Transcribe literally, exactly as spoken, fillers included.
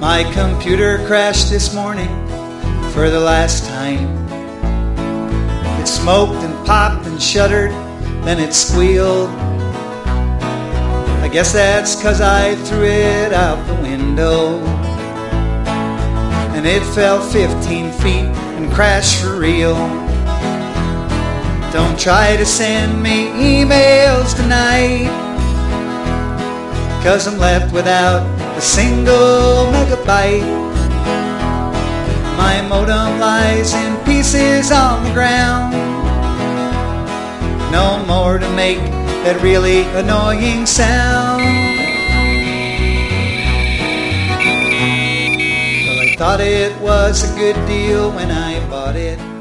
My computer crashed this morning for the last time. It smoked and popped and shuddered, then it squealed. I guess that's 'cause I threw it out the window. And it fell fifteen feet and crashed for real. Don't try to send me emails tonight, 'cause I'm left without a single megabyte. My modem lies in pieces on the ground. No more to make that really annoying sound. Well, I thought it was a good deal when I bought it.